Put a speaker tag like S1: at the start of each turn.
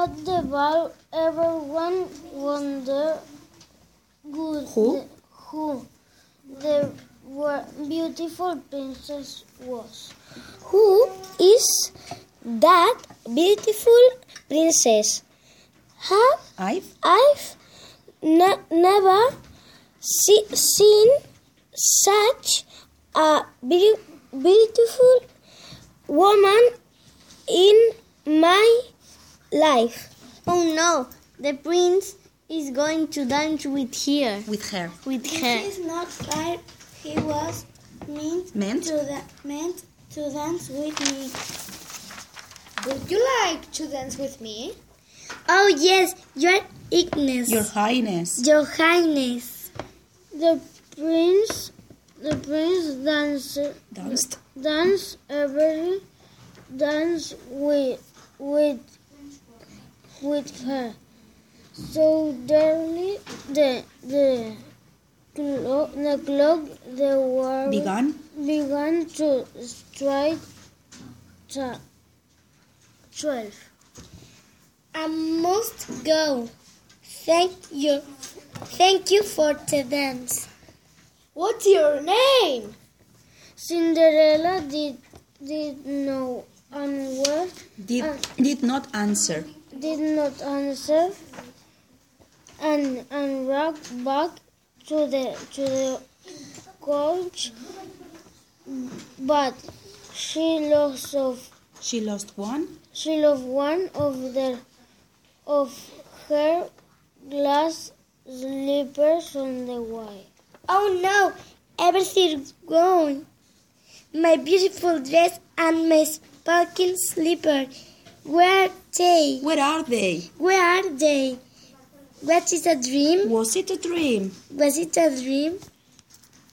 S1: At the ball, everyone wondered who the beautiful princess was.
S2: Who is that beautiful princess? I've never seen such a beautiful woman in my life.
S3: Oh no, the prince is going to dance with her.
S4: This is not fair. He was meant to dance with me. Would you like to dance with me?
S3: Oh yes, Your Highness.
S5: Your Highness.
S3: Your Highness.
S1: The prince danced every dance with her. So dearly the clock the war began to strike 12.
S4: I must go. Thank you for the dance. What's your name?
S1: Cinderella did no answer.
S5: Did not answer.
S1: And walked back to the coach, but she lost one of her glass slippers on the way.
S4: Oh no, everything's gone. My beautiful dress and my sparkling slipper. Where are they?
S5: Where are they?
S4: What is a dream?
S5: Was it a dream?
S4: Was it a dream?